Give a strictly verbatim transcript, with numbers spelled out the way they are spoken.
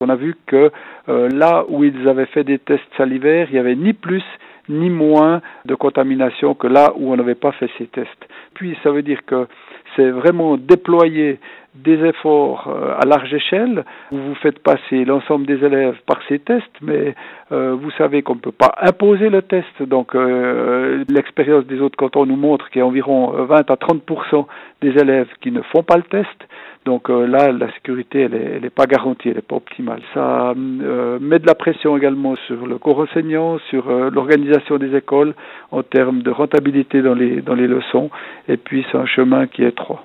On a vu que euh, là où ils avaient fait des tests salivaires, il n'y avait ni plus ni moins de contamination que là où on n'avait pas fait ces tests. Puis ça veut dire que c'est vraiment déployer des efforts euh, à large échelle. Vous vous faites passer l'ensemble des élèves par ces tests, mais euh, vous savez qu'on ne peut pas imposer le test. Donc euh, l'expérience des autres cantons nous montre qu'il y a environ vingt à trente pour cent des élèves qui ne font pas le test. Donc euh, là, la sécurité, elle est, elle est pas garantie, elle est pas optimale. Ça euh, met de la pression également sur le corps enseignant, sur euh, l'organisation des écoles en termes de rentabilité dans les dans les leçons. Et puis c'est un chemin qui est étroit.